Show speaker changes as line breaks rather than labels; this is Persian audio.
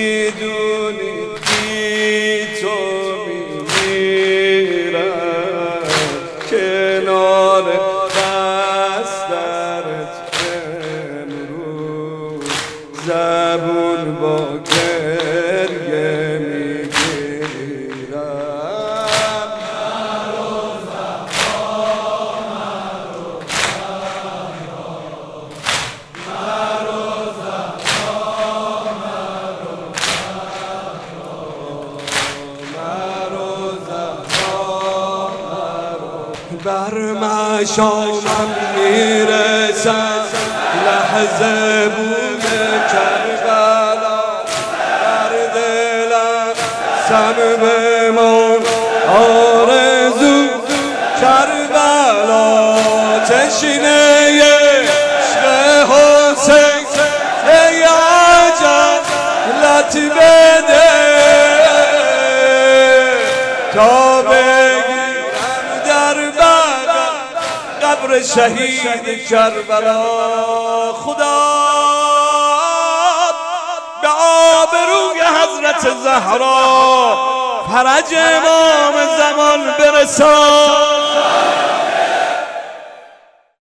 میدونی بی تو میمیرم کنار بسترت امروز زبون با گریه میگیرم بر مشامم میرسم لحظه بود کربلا در دلم سم بمان آرزو کربلا تشنه عشق حسین ای عجب لط بده تا قبر شهید کربلا خدا به آبروی حضرت زهرا فرج امام زمان برسان